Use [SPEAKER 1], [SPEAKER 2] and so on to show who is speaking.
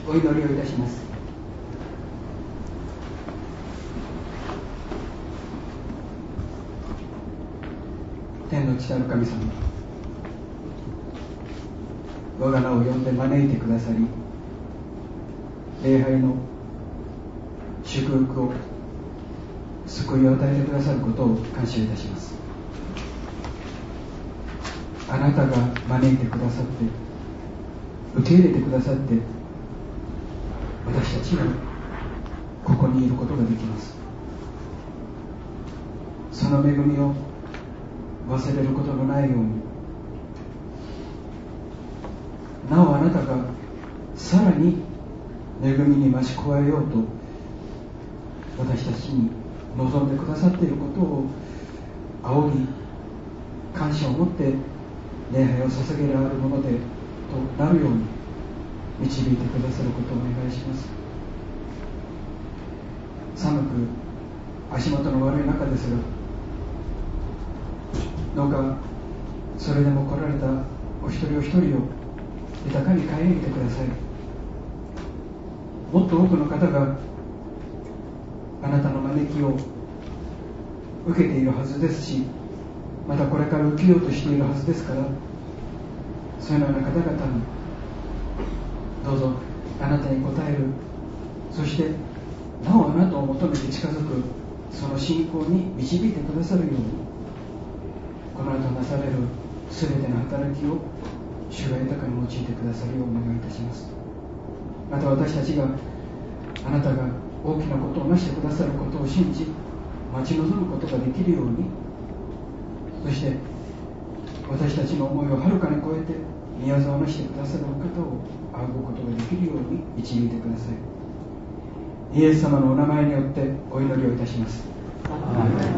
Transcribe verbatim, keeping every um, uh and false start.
[SPEAKER 1] お祈りをいたします。天の父なる神様、我が名を呼んで招いてくださり、礼拝の祝福を救いを与えてくださることを感謝いたします。あなたが招いてくださって、受け入れてくださって、私たちはここにいることができます。その恵みを忘れることのないように、なおあなたがさらに恵みに増し加えようと私たちに望んでくださっていることを仰ぎ感謝を持って礼拝を捧げられるものでとなるように導いてくださることをお願いします。寒く足元の悪い中ですが、どうかそれでも来られたお一人お一人を豊かに顧みてください。もっと多くの方があなたの招きを受けているはずですし、またこれから受けようとしているはずですから、そういうような方々にどうぞあなたに応える、そしてなおあなたを求めて近づくその信仰に導いてくださるように、この後なされるすべての働きを主が豊かに用いてくださるようお願いいたします。また私たちがあなたが大きなことをなしてくださることを信じ待ち望むことができるように、そして私たちの思いをはるかに超えて宮沢なしてくださるお方を仰ぐことができるように導いてください。イエス様のお名前によってお祈りをいたします。アーメン。